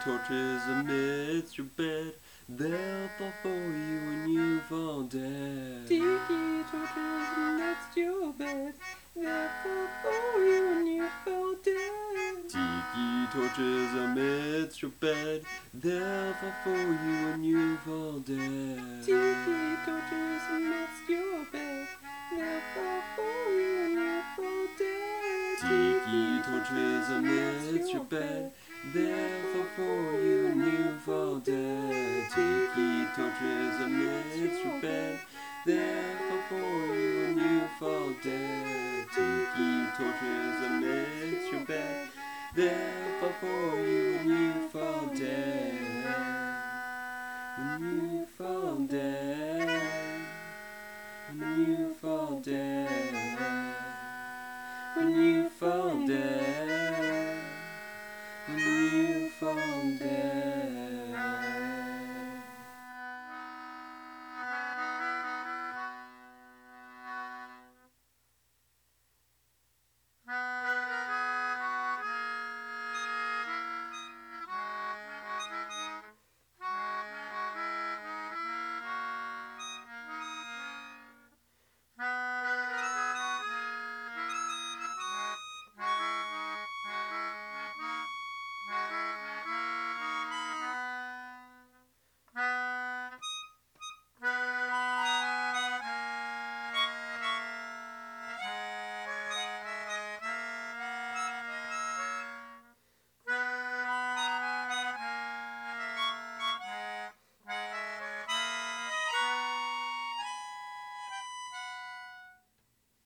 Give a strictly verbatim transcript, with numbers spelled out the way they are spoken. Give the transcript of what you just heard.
torches amidst your bed. They'll fall for you when you fall dead. Tiki torches amidst your bed. They'll fall for you when you fall dead. Tiki torches amidst your bed. They'll fall for you when you fall dead. Tiki torches amidst your bed. They'll fall for you when you fall dead. Tiki torches amidst your bed. They'll fall for you when you fall dead. Tiki torches amidst your bed. They'll fall for you when you fall dead. Tiki torches amidst your bed. They'll fall for you when you fall dead. When you fall dead. When you fall dead.